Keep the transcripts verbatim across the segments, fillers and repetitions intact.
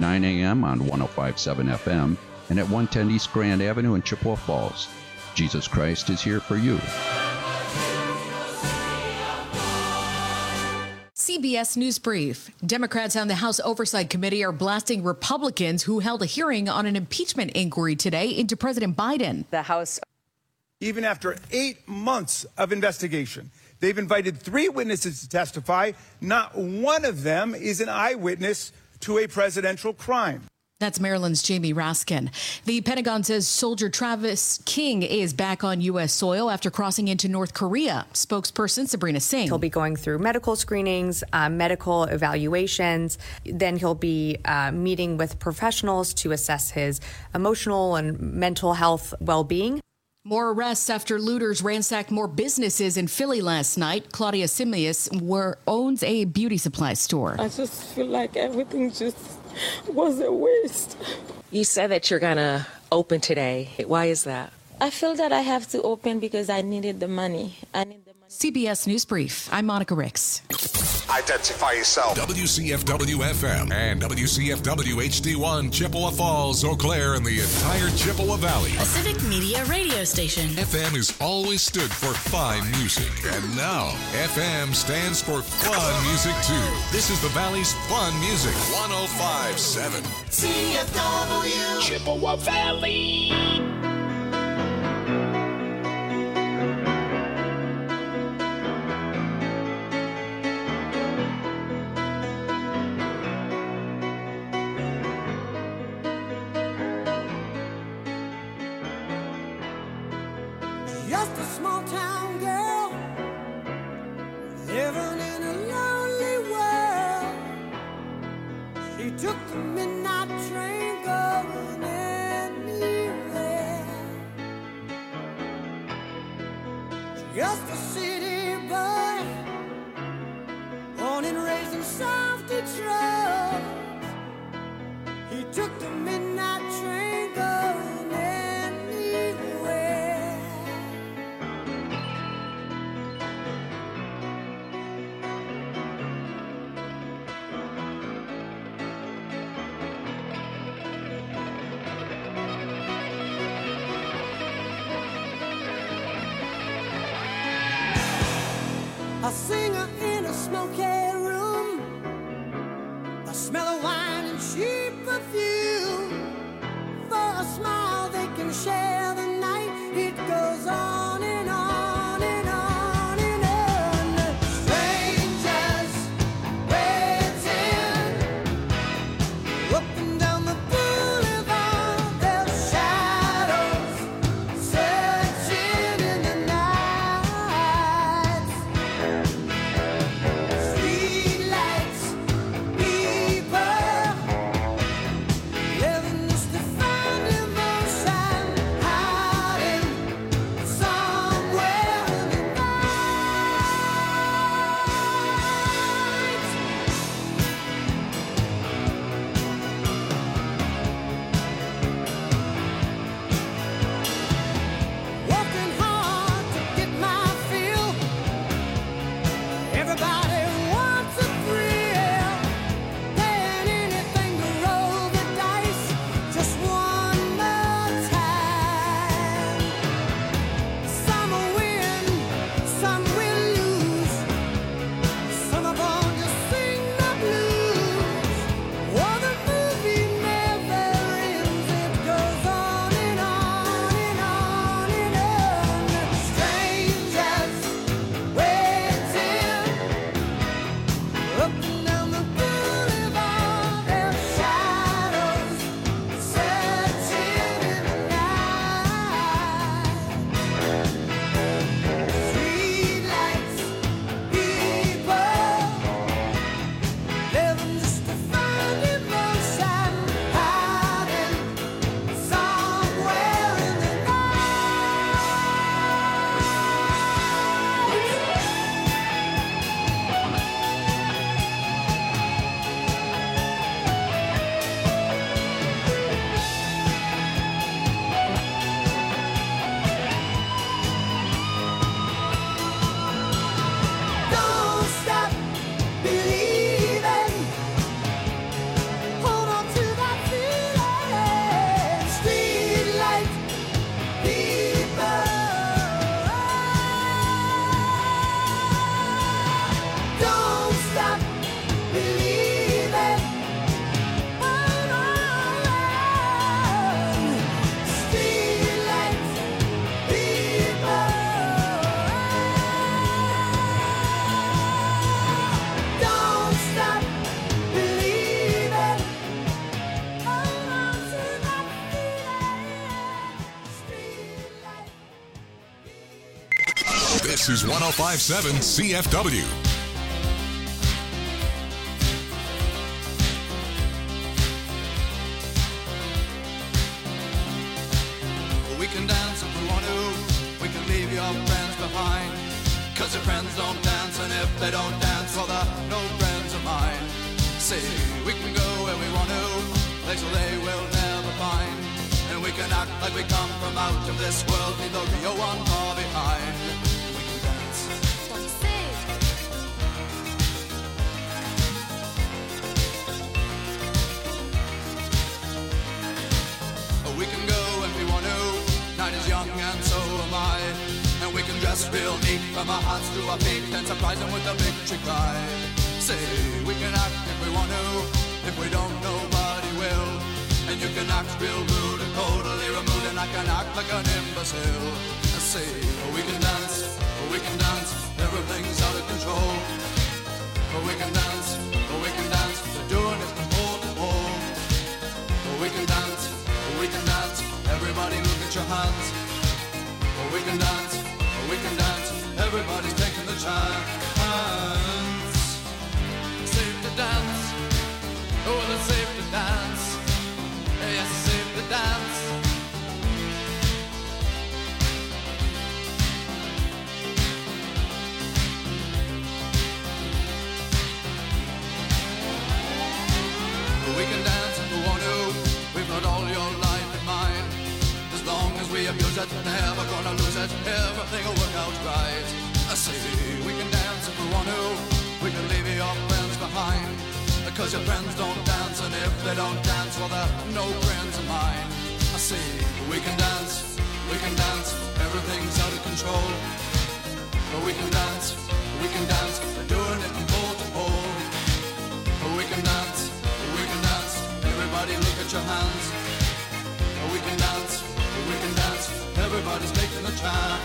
nine a.m. on one oh five point seven F M and at one ten East Grand Avenue in Chippewa Falls. Jesus Christ is here for you. C B S News Brief. Democrats on the House Oversight Committee are blasting Republicans who held a hearing on an impeachment inquiry today into President Biden. The House. Even after eight months of investigation, they've invited three witnesses to testify. Not one of them is an eyewitness to a presidential crime. That's Maryland's Jamie Raskin. The Pentagon says soldier Travis King is back on U S soil after crossing into North Korea. Spokesperson Sabrina Singh. He'll be going through medical screenings, uh, medical evaluations. Then he'll be uh, meeting with professionals to assess his emotional and mental health well-being. More arrests after looters ransacked more businesses in Philly last night. Claudia Simius were, owns a beauty supply store. I just feel like everything just was a waste. You said that you're going to open today. Why is that? I feel that I have to open because I needed the money. I need the money. C B S News Brief. I'm Monica Ricks. Identify yourself. W C F W F M and W C F W H D one, Chippewa Falls, Eau Claire, and the entire Chippewa Valley. A Civic Media radio station. F M has always stood for fine music. And now, F M stands for fun music, too. This is the Valley's fun music. one oh five point seven. C F W. Chippewa Valley. Just a small town girl living in a lonely world. She took the midnight train going anywhere. Just a city boy, born and raised in South Detroit. He took the midnight train going anywhere. A singer in a smoky room, the smell of wine and cheap perfume. For a smile they can share the night. It goes on and on and on and on. Strangers waiting up and down the boulevard. Their shadows searching in the night. Street This is one oh five point seven C F W. We can dance if we want to. We can leave your friends behind. Cause your friends don't dance, and if they don't dance, well, they're no friends of mine. See, we can go where we want to, places they will never find. And we can act like we come from out of this world, leave the real one far behind. We can dance. We can go if we want to. Night is young and so am I. And we can dress real neat from our hearts to our feet and surprise them with a victory cry. Say, we can act if we want to. If we don't, nobody will. And you can act real rude and totally removed, and I can act like an imbecile. I say, oh, we can dance, oh, we can dance, everything's out of control. Oh, we can dance, oh, we can dance, they're doing it from pole to pole. Oh, we can dance, oh, we can dance, everybody look at your hands. Oh, we can dance, oh, we can dance, everybody's taking the chance. Safe to dance, oh, it's safe to dance. Yes, it's safe to dance. We can dance if we want to. We've got all your life in mind. As long as we abuse it, never gonna lose it. Everything will work out right. I say we can dance if we want to. We can leave your friends behind. Because your friends don't dance, and if they don't dance, well, they're no friends of mine. I say, we can dance, we can dance, everything's out of control. But we can dance, we can dance, they're doing it from pole to pole. But we can dance, we can dance, everybody look at your hands. But we can dance, we can dance, everybody's taking a chance.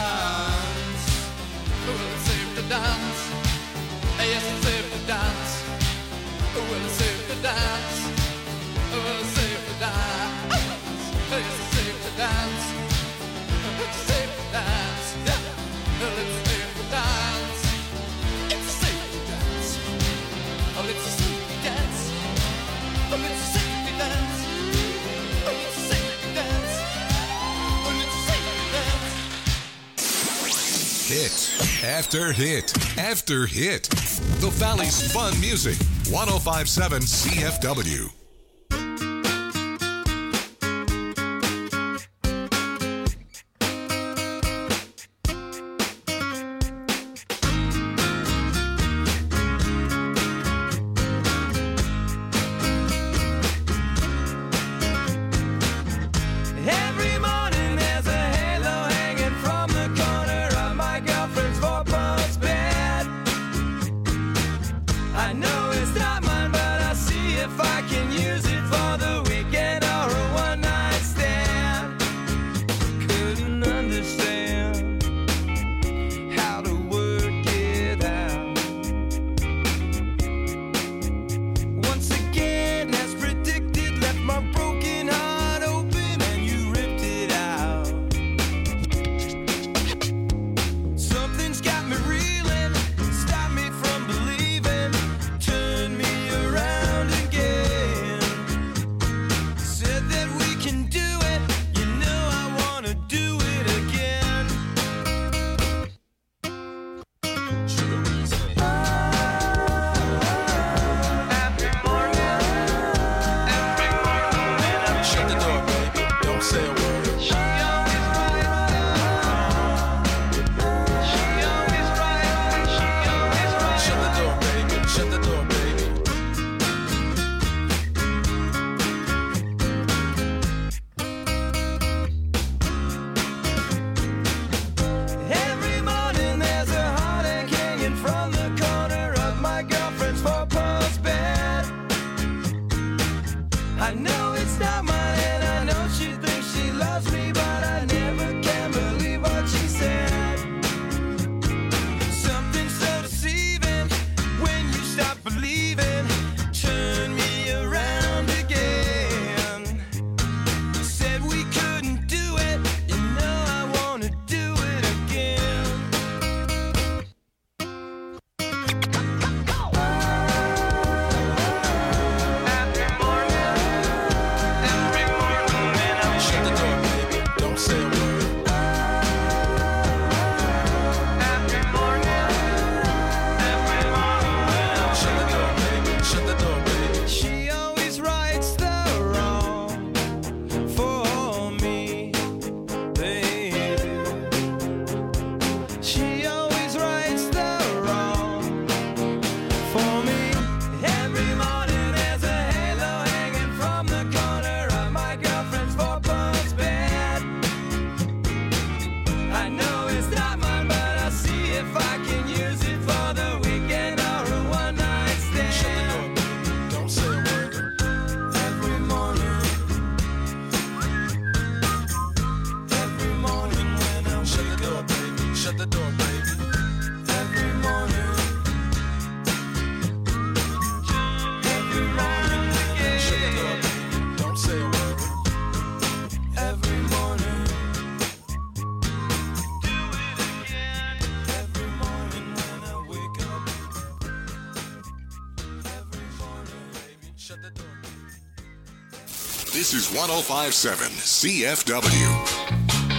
Well, it's safe to dance, yes, it's safe to dance. Well, it's safe to dance. Well, it's safe to dance. It's safe to dance. It's safe to dance. Well, it's safe to dance. It's safe to dance. Oh, it's safe to dance. Oh, it's safe to dance. Oh, it's safe to dance. Oh, it's safe to dance. Hit after hit after hit. The Valley's fun music. one oh five point seven C F W. This is one oh five point seven C F W.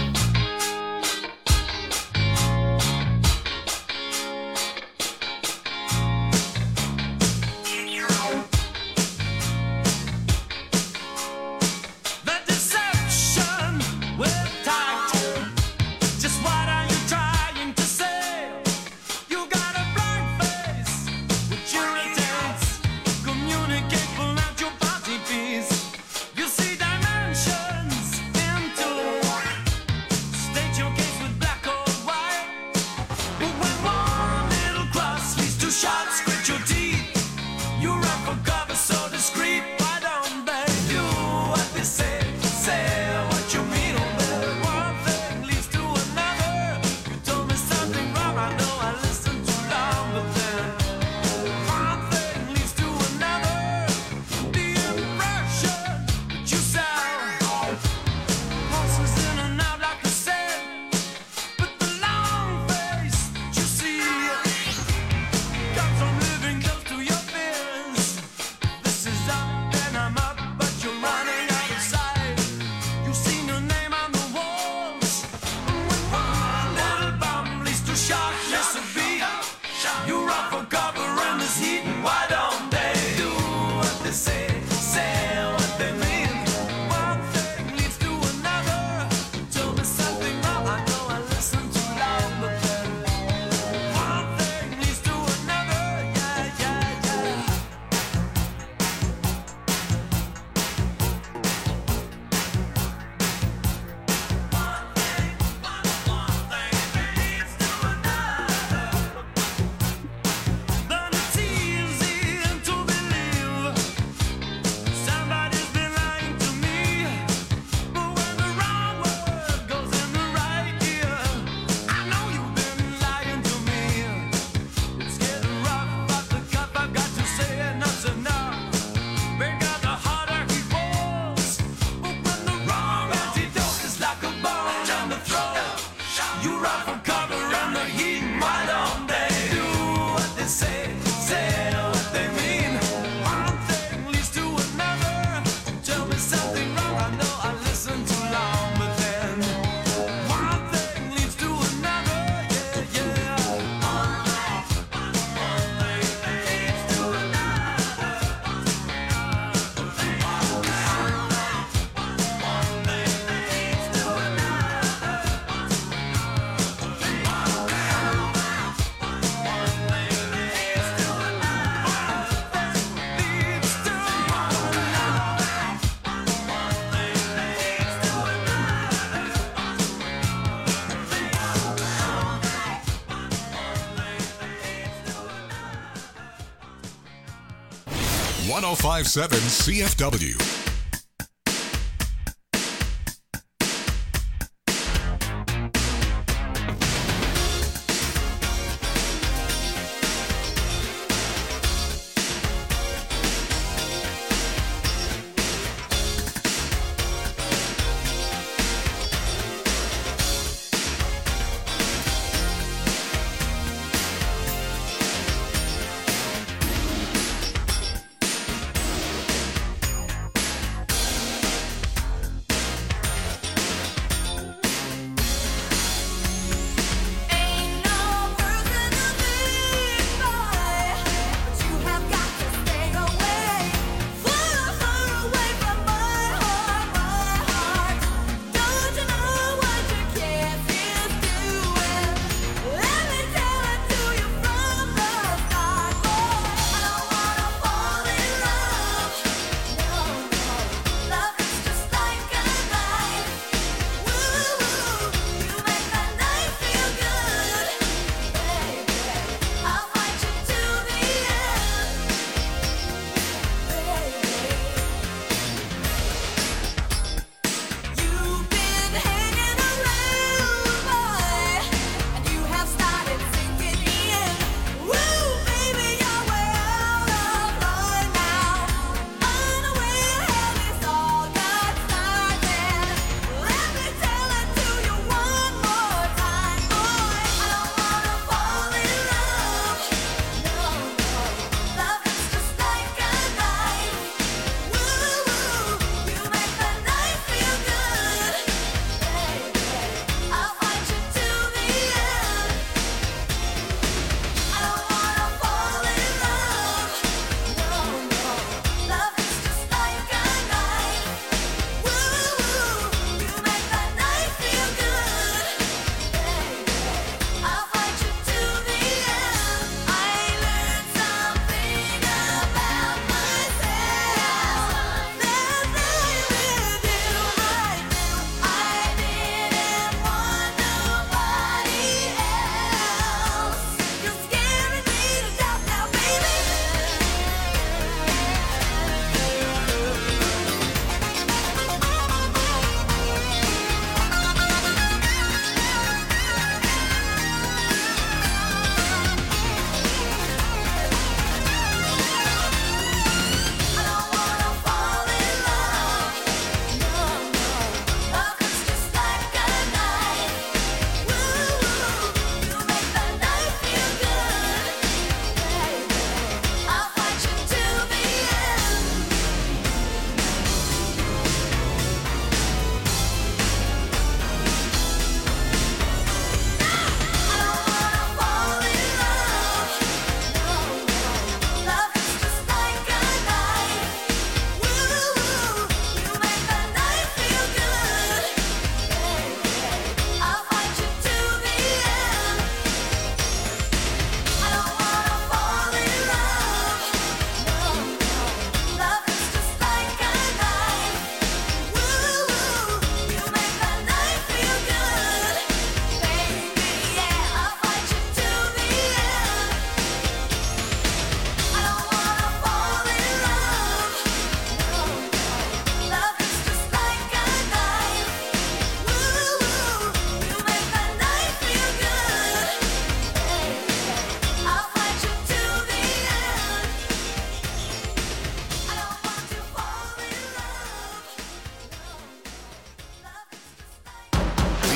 one oh five point seven C F W.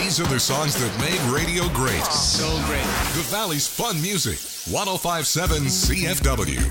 These are the songs that made radio great. So great. The Valley's Fun Music. one oh five point seven C F W.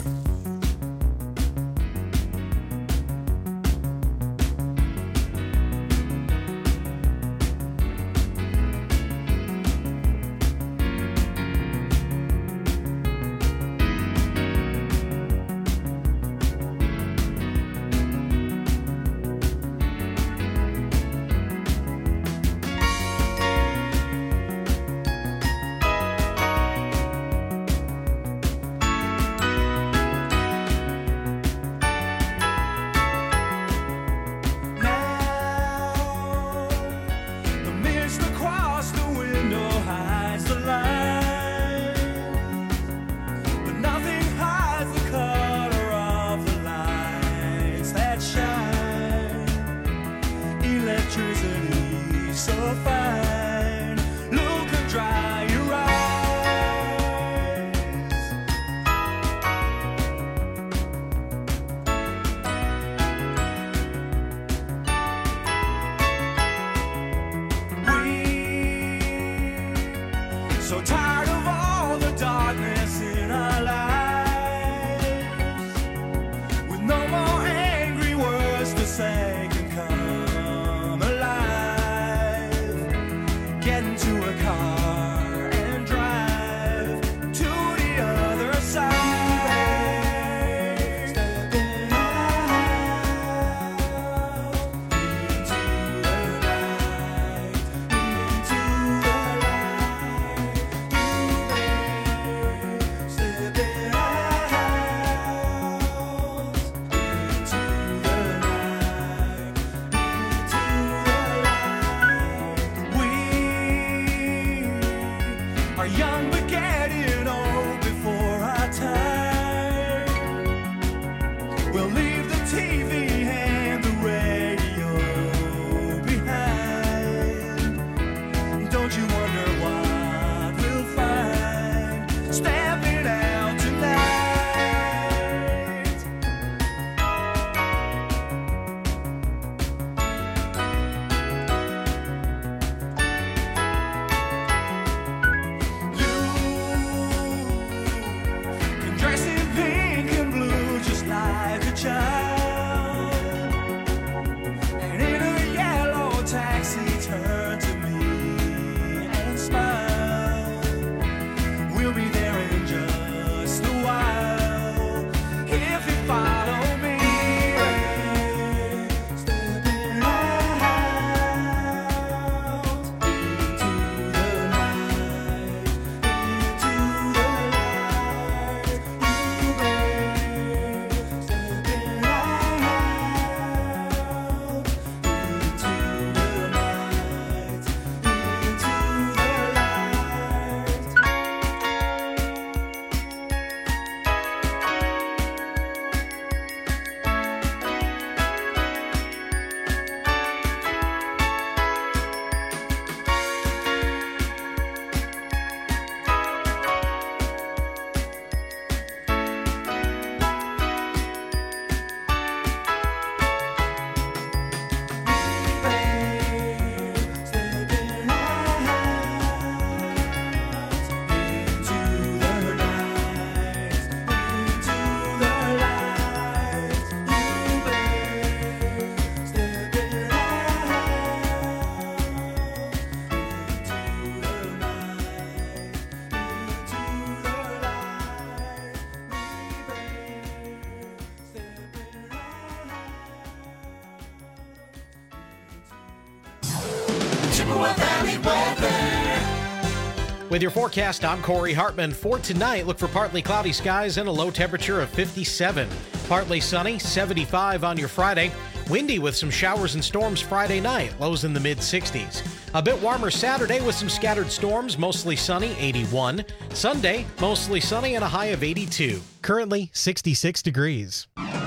With your forecast, I'm Corey Hartman. For tonight, look for partly cloudy skies and a low temperature of fifty-seven. Partly sunny, seventy-five on your Friday. Windy with some showers and storms Friday night, lows in the mid sixties. A bit warmer Saturday with some scattered storms, mostly sunny, eighty-one. Sunday, mostly sunny and a high of eighty-two. Currently, sixty-six degrees.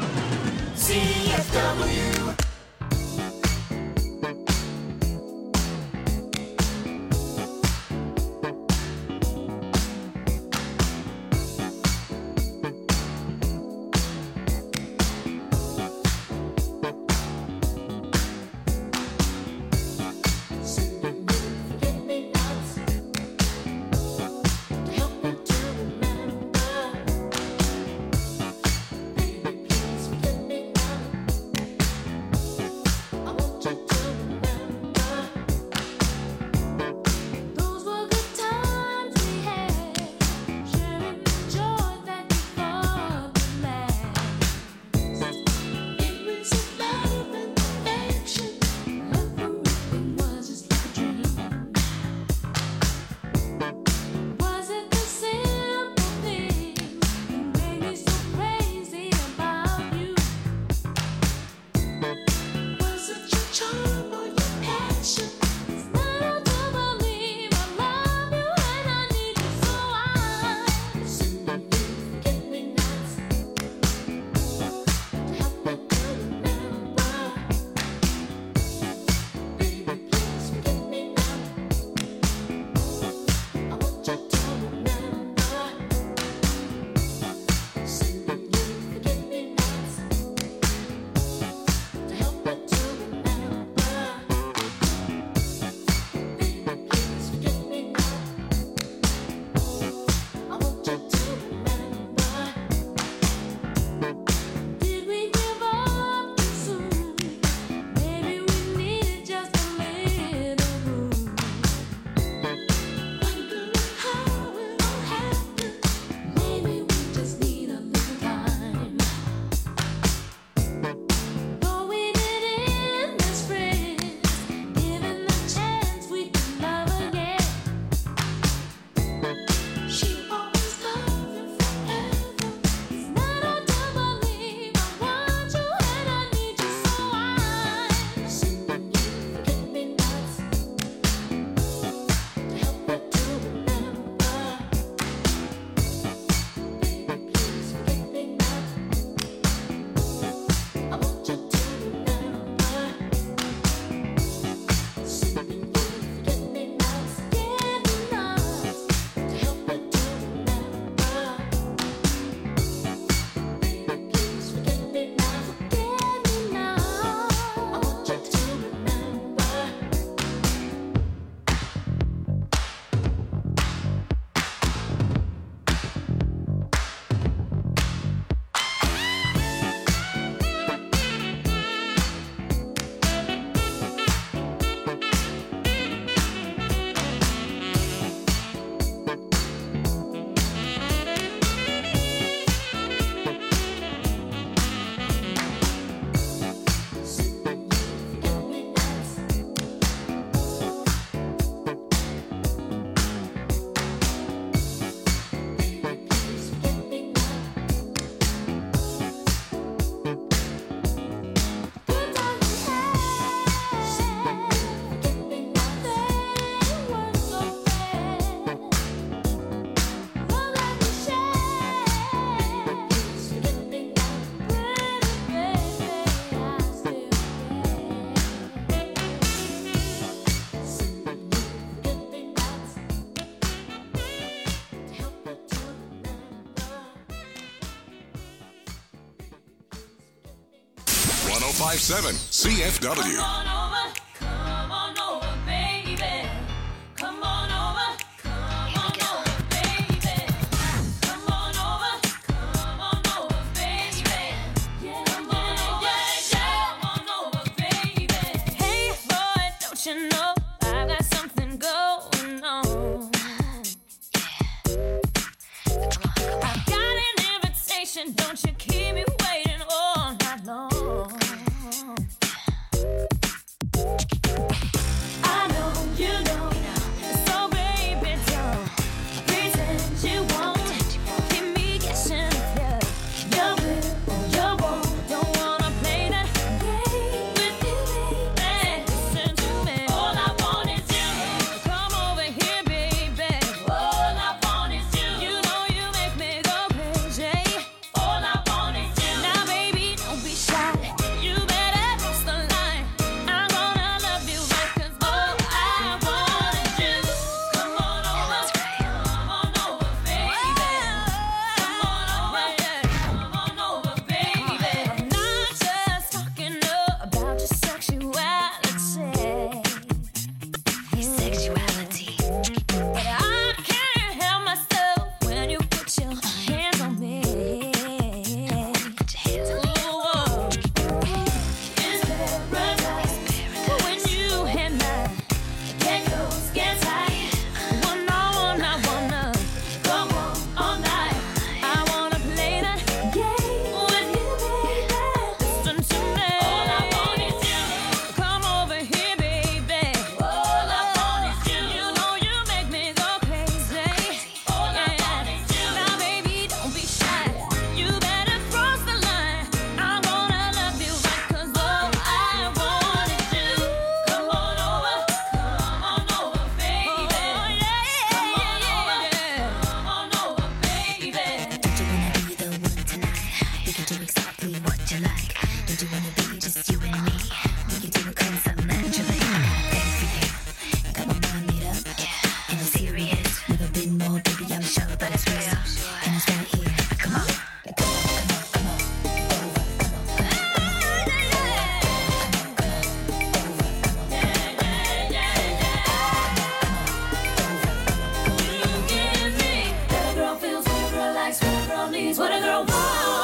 C F W. Sitting oh five seven C F W. Come on over, come on over, baby. Come on over, come on over, baby. Come on over, come on over, baby. Yeah, come on over, yeah, come on over, baby. Hey boy, don't you know I got something going on? I've got an invitation, don't you keep me waiting all night long. I know you know, so baby don't pretend you won't keep me guessing if you will or you won't. Don't wanna play that game with you, baby. Listen to me. All I want is you. Come over here, baby. All I want is you. You know you make me go crazy. All I want is you. Now, baby, don't be shy. You better cross the line. I'm gonna love you right, 'cause all I want is you. Come on over, come on over, baby. Come on over, yeah. Come on over, baby. I'm not just talking about your sexuality. Sexuality. But I can't help myself when you put your hands on me. Put your hands on me. It's paradise when you hit mine. Get close, get tight. Wanna, wanna, wanna go on all night. I wanna play that game with you, baby. Listen to me. All I want is you. Come over here, baby. All I want is you. You know you make me go crazy. All I want is you. Now, baby, don't be shy. You better cross the line. I'm gonna love you right, 'cause all I want is you. Come on over, come on over, baby. Come on over, come on over, baby. Don't you wanna be the one tonight? We can do exactly what you like. Don't you wanna be just you and me? We can do it 'cause I'm naturally ready for you. Got my mind made up, and I'm serious. Never been more, baby, I'm sure, but it's real. And it's right here. Come on, come on, come on, come on, over, come on. You give me what a girl feels, what a girl likes, what a girl needs, what a girl wants.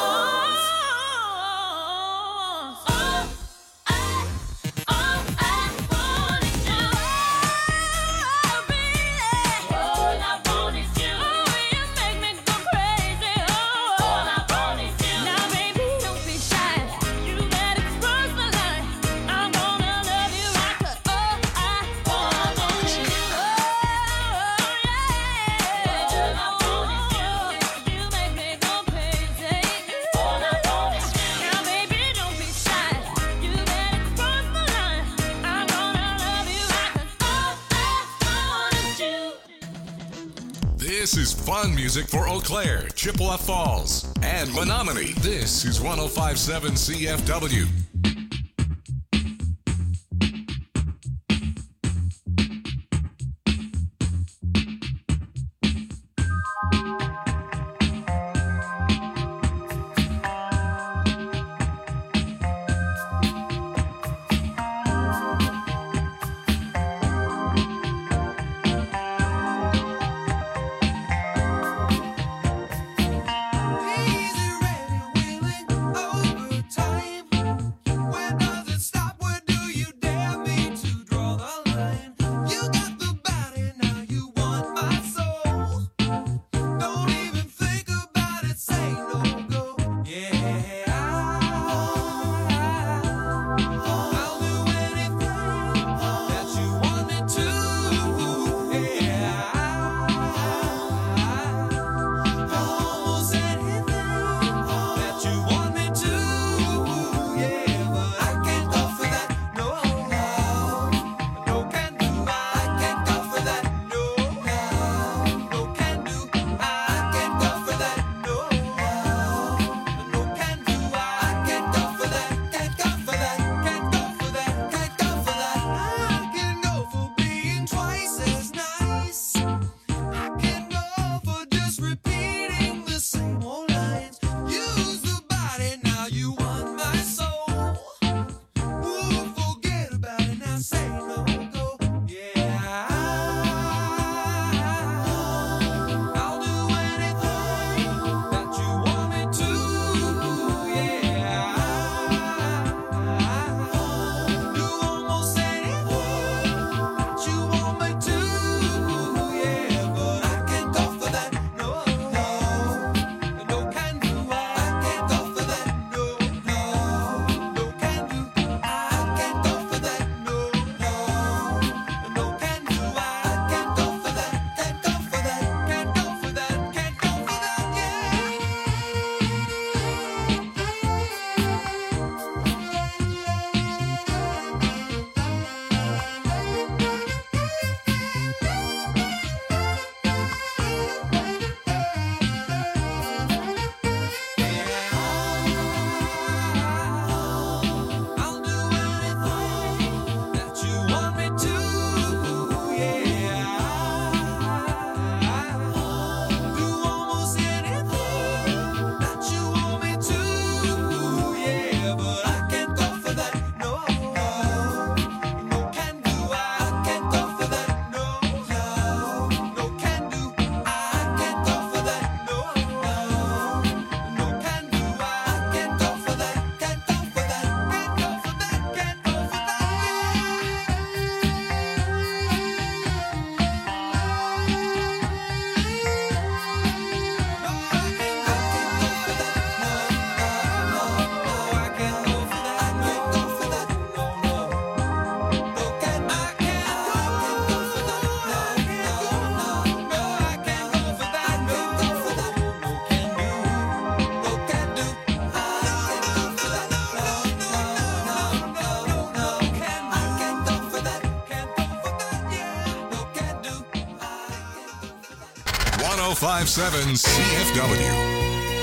All I, all I want is you. Oh, baby. All I want is you. Oh, you make me go crazy. Oh, all I want is you. Now, baby, don't be shy. You better cross the line. I'm gonna love you right, 'cause all I want is you. Oh, yeah. All I want is you. You make me go crazy. All I want is you. Now, baby, don't be shy. You better cross the line. I'm gonna love you right, 'cause all I want is you. This is fun music for Eau Claire, Chippewa Falls, and Menominee. This is one oh five point seven C F W. Easy, ready, willing, overtime. oh five point seven C F W.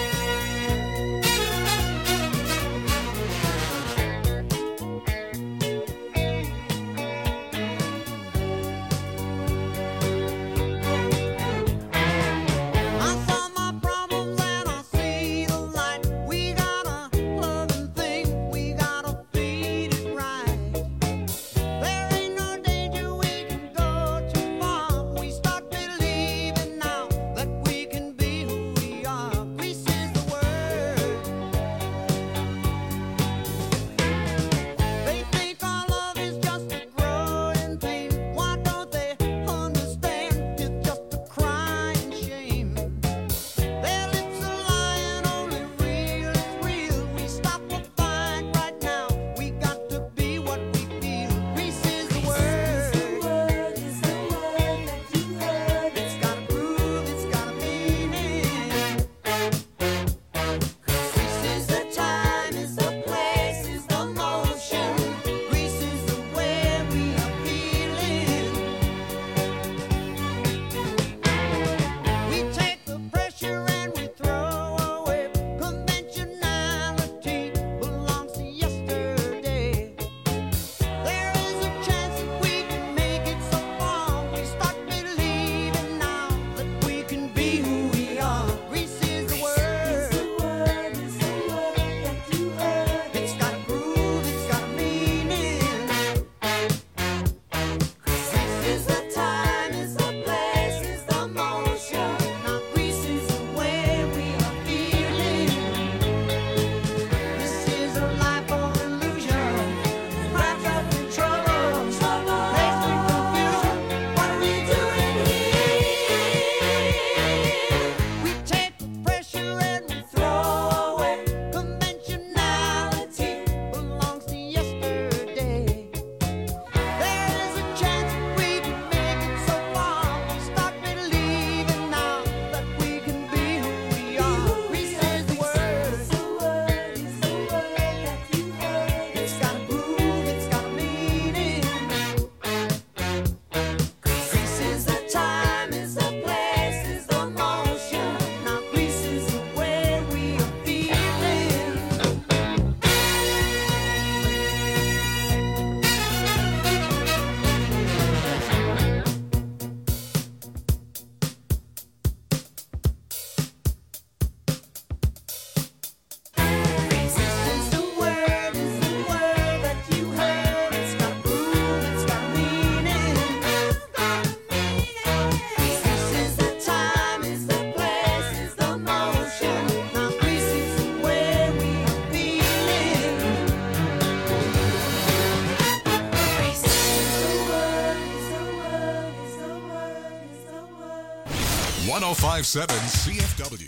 one oh five point seven C F W.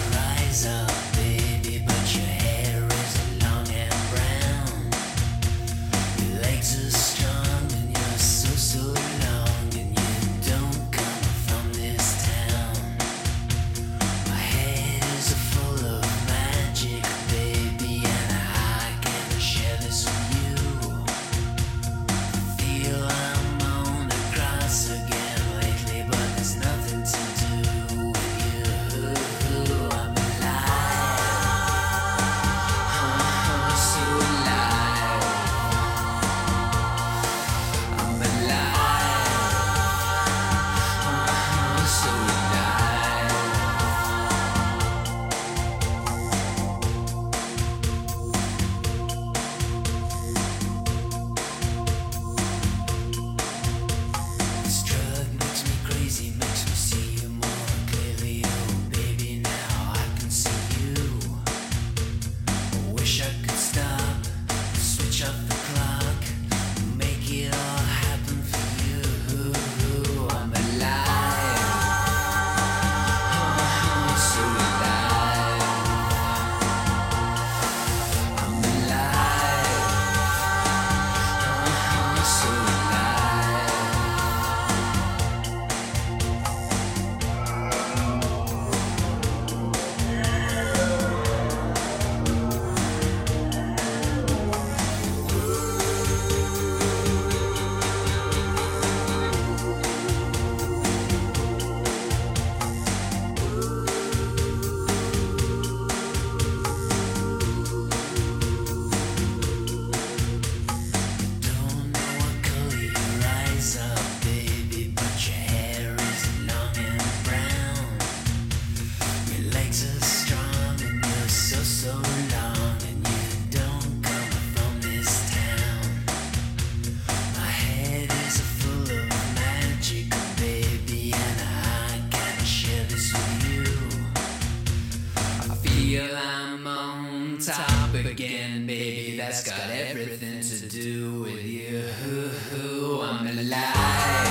Baby, but your hair is long and brown. feel I'm on top again, baby. That's got everything to do with you. I'm alive.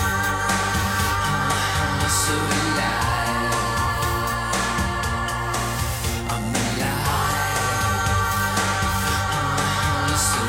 I'm so alive. I'm alive. I'm so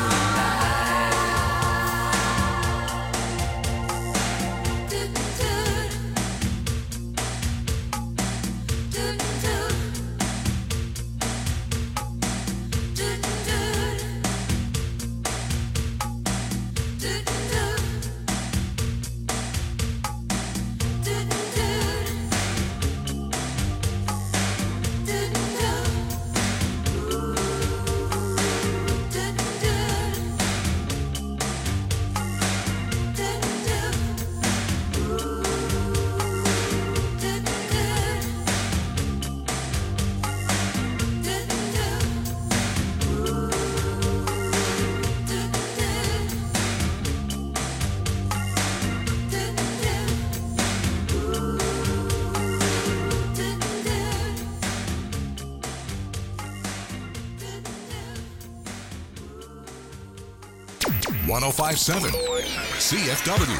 one oh five point seven C F W.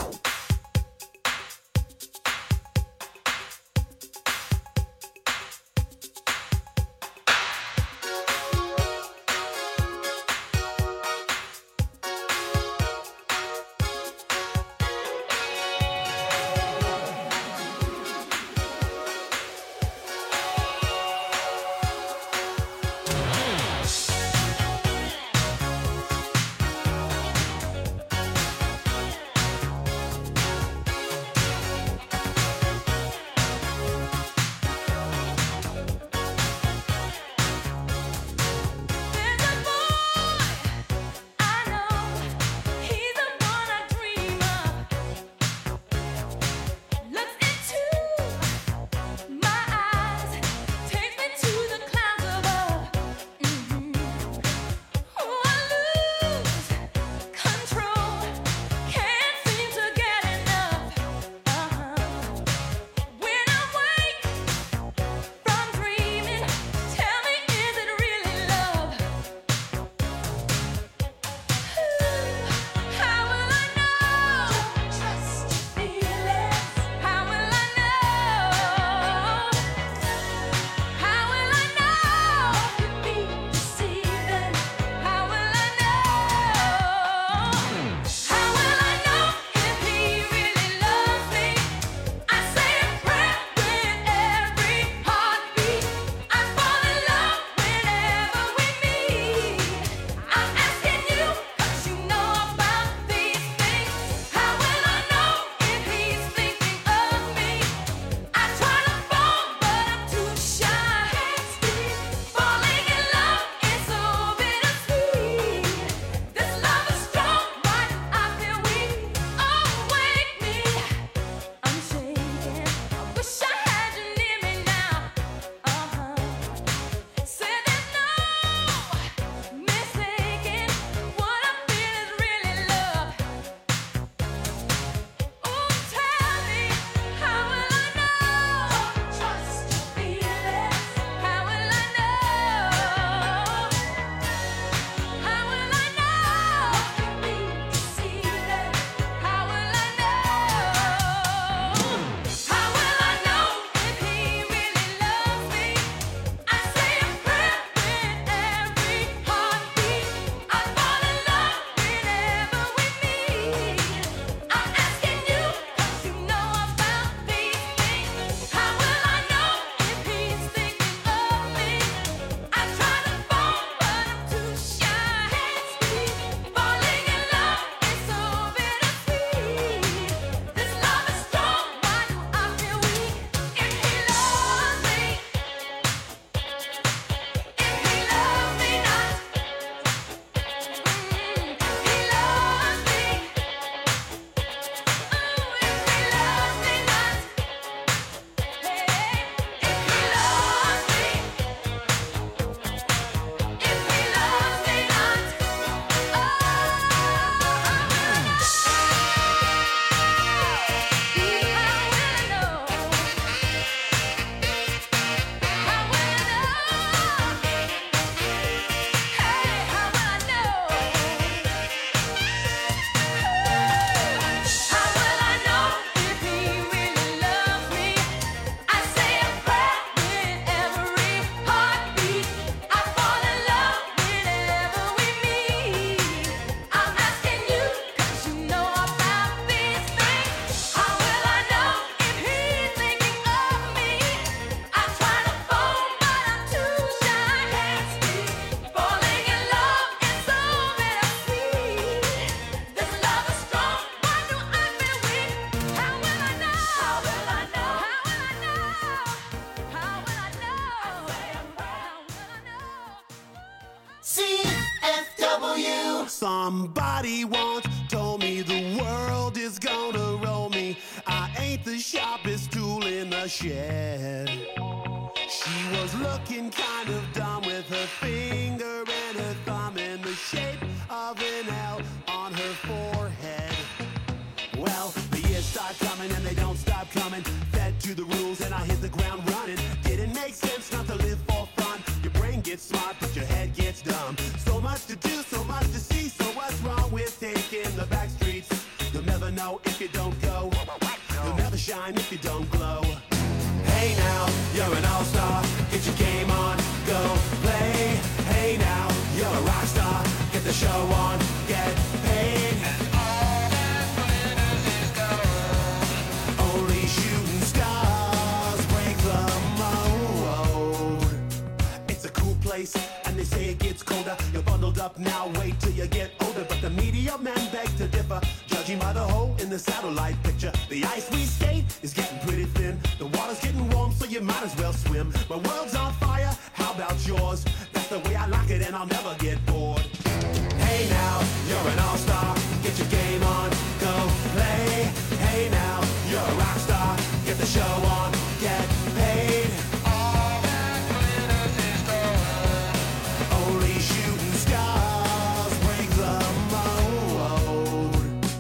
Somebody once told me the world is gonna roll me. I ain't the sharpest tool in the shed. She was looking kind of dumb with her finger and her thumb in the shape of an L on her forehead. Well, the years start coming and they don't stop coming. Fed to the rules and I hit the ground running. Didn't make sense not to live for fun. Your brain gets smart but your head gets dumb. So much to do, so much to see. So what's wrong with taking the back streets? You'll never know if you don't go. You'll never shine if you don't glow. Hey now, you're an all-star. Get your game on, go play. Hey now, you're a rock star. Get the show on, get paid. And all that glitters is gold. Only shooting stars break the mold. It's a cool place, and they say it gets colder. You're bundled up now, wait till you get older. But the media men beg to differ, judging by the hole in the satellite picture. The ice we skate is getting pretty thin. The water's getting warm, so you might as well swim. My world's on fire, how about yours? That's the way I like it, and I'll never get bored. Hey now, you're an all-star. Get your game on, go play. Hey now, you're a rock star. Get the show on, get paid. All that glitters is gold. Only shooting stars break the mold.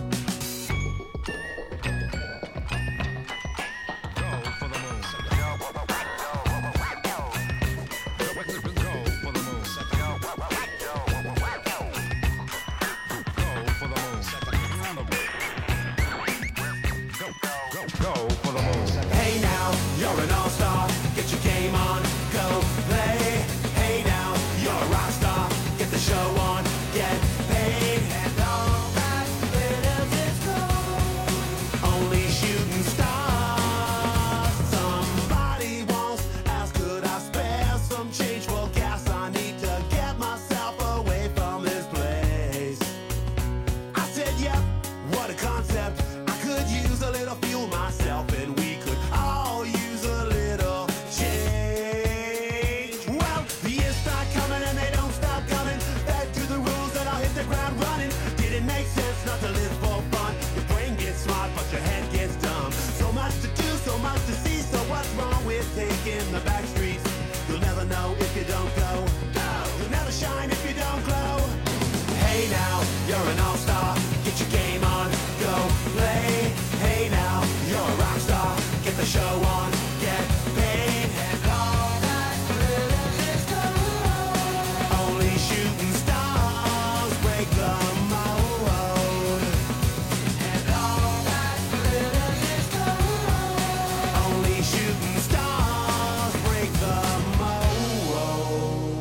Hey now, you're an all-star. Get your game on, go play. Hey now, you're a rock star. Get the show on, get paid. And all that glitters is gold. Only shooting stars. Somebody once asked, could I spare some change for gas? I need to get myself away from this place. I said, yep, what a concept. I could use a little fuel myself, and we could all use a little change. Well, the years start coming and they don't stop coming. Back to the rules and I'll hit the ground running. Didn't make sense not to live for fun. Your brain gets smart but your head gets dumb. So much to do, so much to see. So what's wrong with taking the back streets? You'll never know if you don't go. You'll never shine if you don't glow. Hey now, you're an all-star. Get your game on, go play. Hey now, you're a rock star. Get the show on, get paid. And all that glitters is gold. Only shooting stars break the mold. And all that glitters is gold. Only shooting stars break the mold.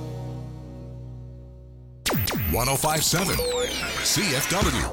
one oh five point seven C F W.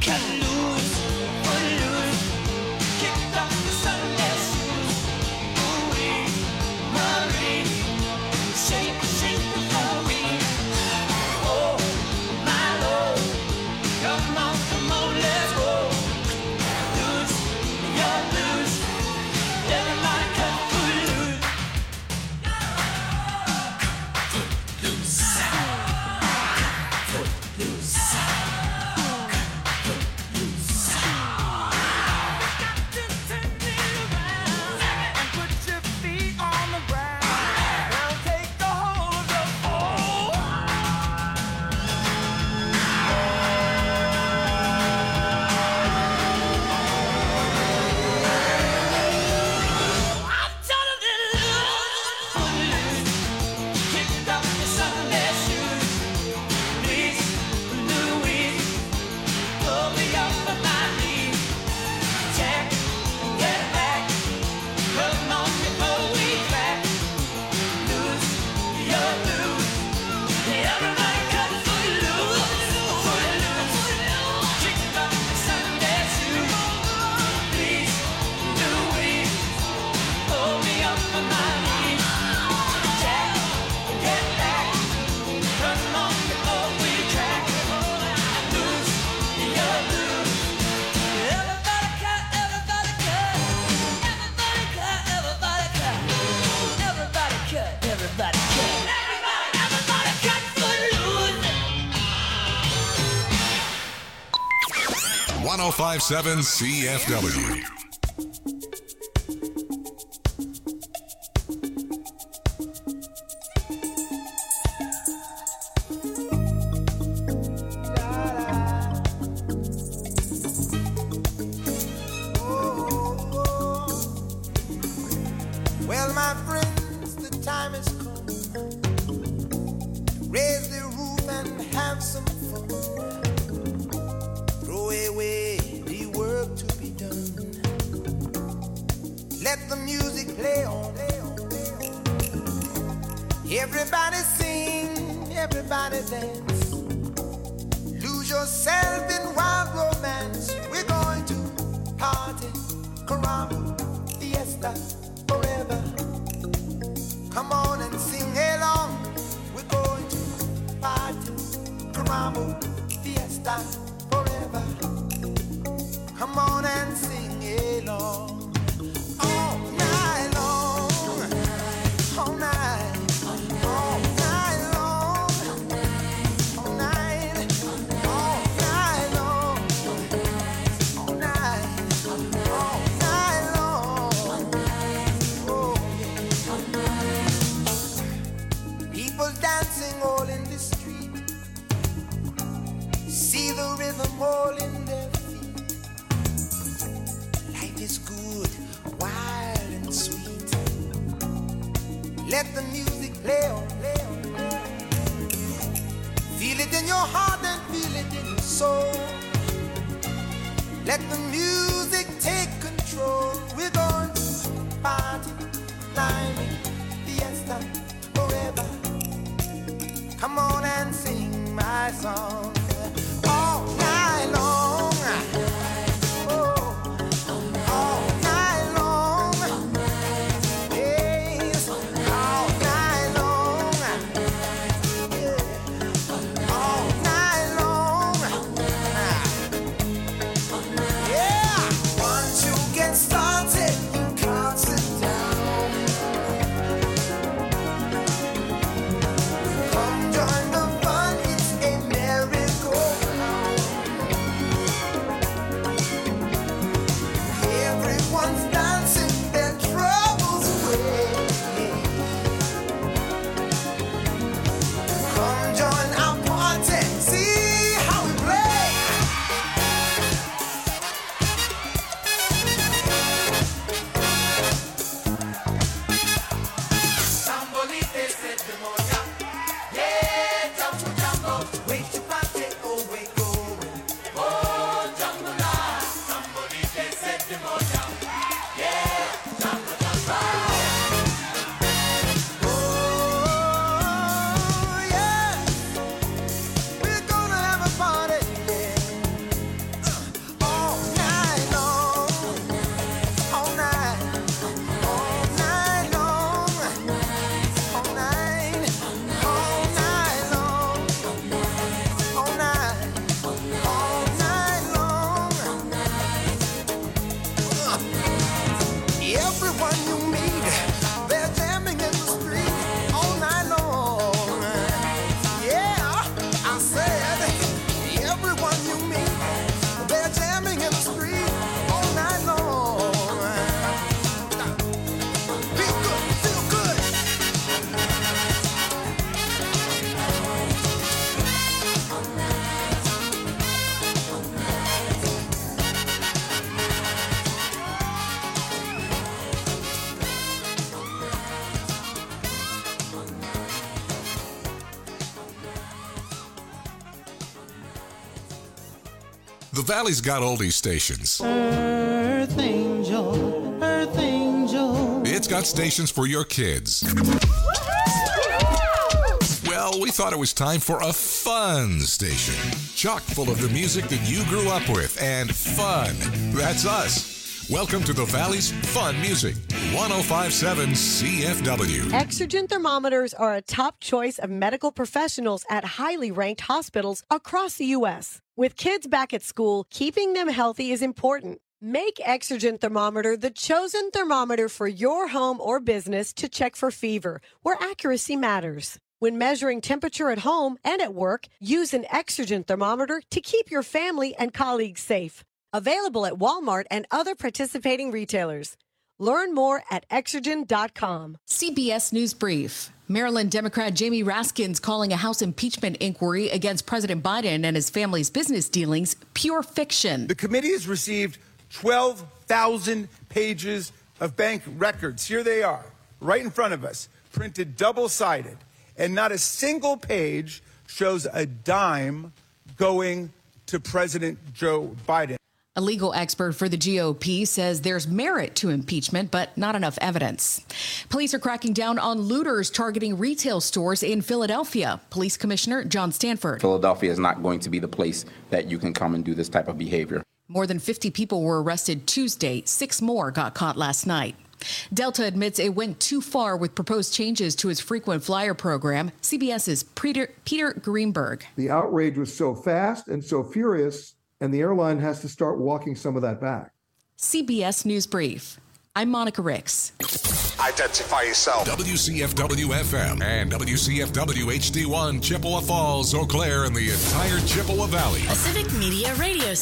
cut loose, foot loose, kicked off the Sunday shoes. Ooh-wee, Marie, shake, shake the Marie. Oh, my Lord, come on, come on, let's go. Loose, you're loose, everybody cut foot loose. Foot loose, foot loose, foot loose. Got to turn it around and put your feet on the ground. Now take a hold of oh. I'm telling you, foot loose, kicked off your Sunday shoes. Please, Louise, pull me up on my knees. Check, get back, come on before we crack. Loose, you're loose, everybody cut foot loose, foot loose, kicked off your Sunday shoes. Please, Louise, pull me up on my knees. Check, get back, come on before we crack. Loose, you're loose, everybody cut, everybody cut, everybody cut, everybody cut, everybody cut, everybody cut, everybody, everybody cut foot loose. one oh five point seven C F W. Well, my friends, the time has come to raise the roof and have some fun. Throw away the work to be done. Let the music play on. Everybody sing, everybody dance. Lose yourself in wild romance. We're going to party, caramba, fiesta, forever. Come on and sing along. We're going to party, caramba, fiesta, forever. Come on and sing along. All night long, all night, all night long, all night, all night long, all night, all night long. Oh, yeah. People dancing all in the street. See the rhythm all in their feet. Life is good, wild and sweet. Let the music play on, play on, play on. Feel it in your heart and feel it in your soul. Let the music take control. We're going to party, climbing, fiesta, forever. Come on and sing my song. All night long. Oh, all night long. Yes, all night long. Yeah, all night long. Yeah, once you get started, you can't sit down. The Valley's got oldies stations. Earth Angel, Earth Angel. It's got stations for your kids. Well, we thought it was time for a fun station. Chock full of the music that you grew up with, and fun. That's us. Welcome to the Valley's Fun Music, one oh five point seven C F W. Exergen thermometers are a top choice of medical professionals at highly ranked hospitals across the U S. With kids back at school, keeping them healthy is important. Make Exergen thermometer the chosen thermometer for your home or business to check for fever, where accuracy matters. When measuring temperature at home and at work, use an Exergen thermometer to keep your family and colleagues safe. Available at Walmart and other participating retailers. Learn more at exergen dot com. C B S News Brief. Maryland Democrat Jamie Raskin's calling a House impeachment inquiry against President Biden and his family's business dealings pure fiction. The committee has received twelve thousand pages of bank records. Here they are, right in front of us, printed double-sided. And not a single page shows a dime going to President Joe Biden. A legal expert for the G O P says there's merit to impeachment, but not enough evidence. Police are cracking down on looters targeting retail stores in Philadelphia. Police Commissioner John Stanford. Philadelphia is not going to be the place that you can come and do this type of behavior. More than fifty people were arrested Tuesday. Six more got caught last night. Delta admits it went too far with proposed changes to its frequent flyer program. CBS's Peter, Peter Greenberg. The outrage was so fast and so furious, and the airline has to start walking some of that back. C B S News Brief. I'm Monica Ricks. Identify yourself. W C F W F M and W C F W H D one, Chippewa Falls, Eau Claire, and the entire Chippewa Valley. A Civic Media Radio